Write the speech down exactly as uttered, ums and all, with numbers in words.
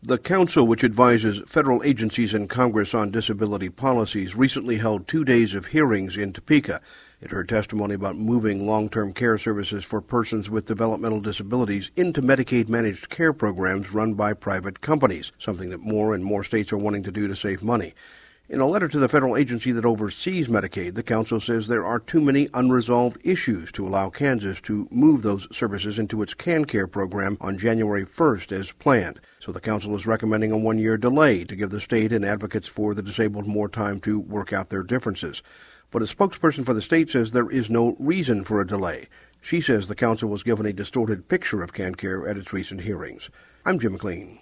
The council, which advises federal agencies and Congress on disability policies, recently held two days of hearings in Topeka. It heard testimony about moving long-term care services for persons with developmental disabilities into Medicaid-managed care programs run by private companies, something that more and more states are wanting to do to save money. In a letter to the federal agency that oversees Medicaid, the council says there are too many unresolved issues to allow Kansas to move those services into its KanCare program on January first as planned. So the council is recommending a one-year delay to give the state and advocates for the disabled more time to work out their differences. But a spokesperson for the state says there is no reason for a delay. She says the council was given a distorted picture of KanCare at its recent hearings. I'm Jim McLean.